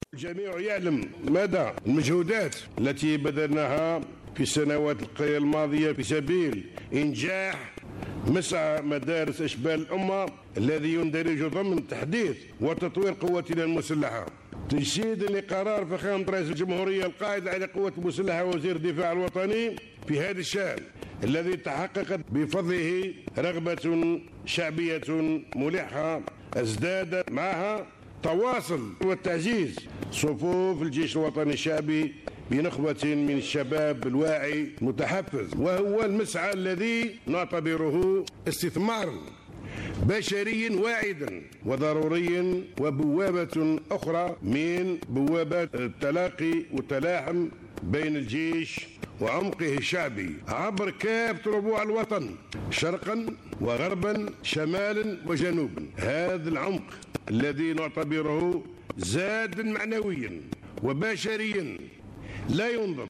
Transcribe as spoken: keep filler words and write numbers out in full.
الجميع يعلم مدى المجهودات التي بذلناها في السنوات القليلة الماضية في سبيل إنجاح مسعى مدارس إشبال الأمة الذي يندرج ضمن تحديث وتطوير قوتنا المسلحة، تجسيدا لقرار فخامة رئيس الجمهورية القائد على قوة المسلحة وزير الدفاع الوطني في هذا الشأن الذي تحققت بفضله رغبة شعبية ملحة ازداد معها تواصل وتعزيز صفوف الجيش الوطني الشعبي بنخبة من الشباب الواعي المتحفز، وهو المسعى الذي نعتبره استثمارا بشريا واعدا وضروريا وبوابة أخرى من بوابات التلاقي والتلاحم بين الجيش وعمقه الشعبي عبر كافة ربوع الوطن شرقا وغربا شمالا وجنوبا. هذا العمق الذي نعتبره زادا معنويا وبشريا لا ينظر